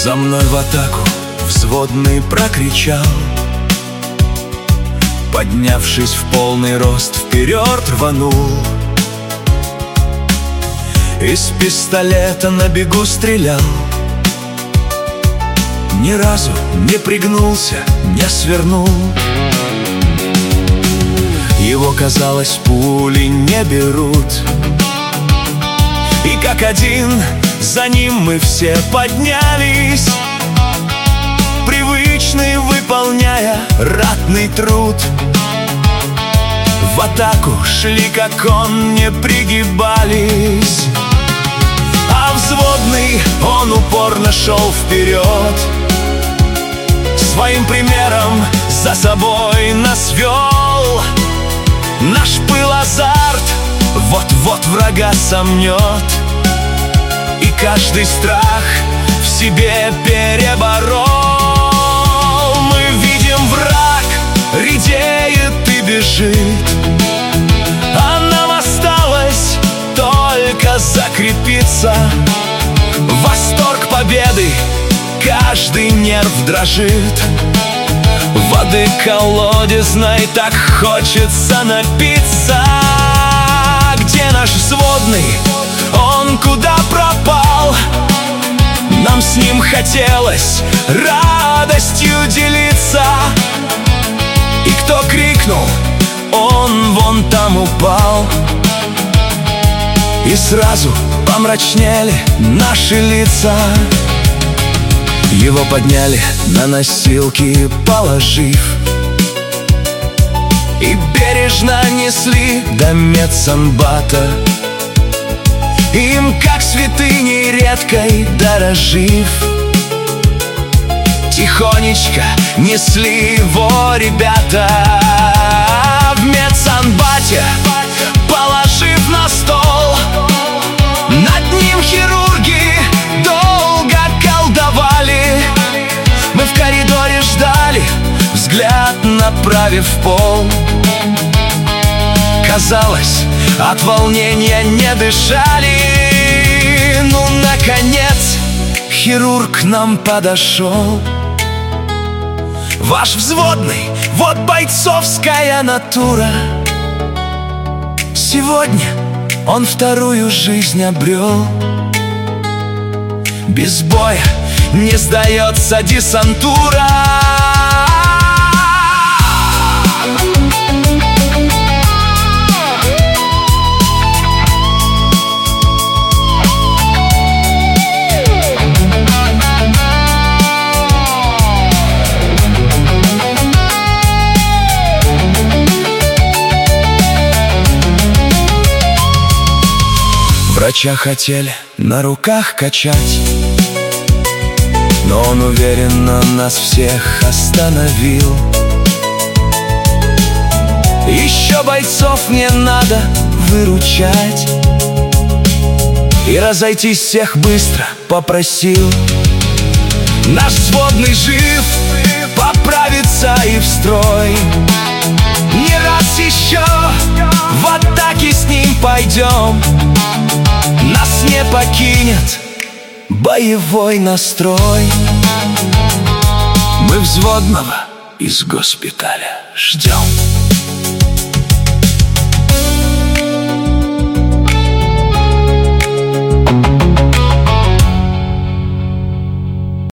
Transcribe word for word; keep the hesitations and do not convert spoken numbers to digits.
За мной в атаку взводный прокричал, поднявшись в полный рост, вперед рванул. Из пистолета на бегу стрелял, ни разу не пригнулся, не свернул. Его, казалось, пули не берут, и как один за ним мы все поднялись, привычный, выполняя ратный труд. В атаку шли, как он, не пригибались, а взводный, он упорно шел вперед. Своим примером за собой нас вел. Наш пыл, азарт вот-вот врага сомнет, и каждый страх в себе переборол. Мы видим, враг редеет и бежит, а нам осталось только закрепиться. Восторг победы, каждый нерв дрожит. Воды колодезной так хочется напиться. Где наш взводный? Он куда пропал? Нам с ним хотелось радостью делиться. И кто крикнул, он вон там упал. И сразу помрачнели наши лица. Его подняли на носилки, положив, и бережно несли до медсанбата, им как святыней редкой дорожив. Тихонечко несли его ребята в медсанбате, положив на стол. Над ним хирурги долго колдовали. Мы в коридоре ждали, взгляд направив в пол. Казалось, от волнения не дышали. Ну, наконец, хирург к нам подошел. Ваш взводный, вот бойцовская натура. Сегодня он вторую жизнь обрел. Без боя не сдается десантура. Врача хотели на руках качать, но он уверенно нас всех остановил. Еще бойцов мне надо выручать, и разойтись всех быстро попросил. Наш взводный жив, поправится и в строй. Не раз еще в атаке с ним пойдем. Нас не покинет боевой настрой. Мы взводного из госпиталя ждем.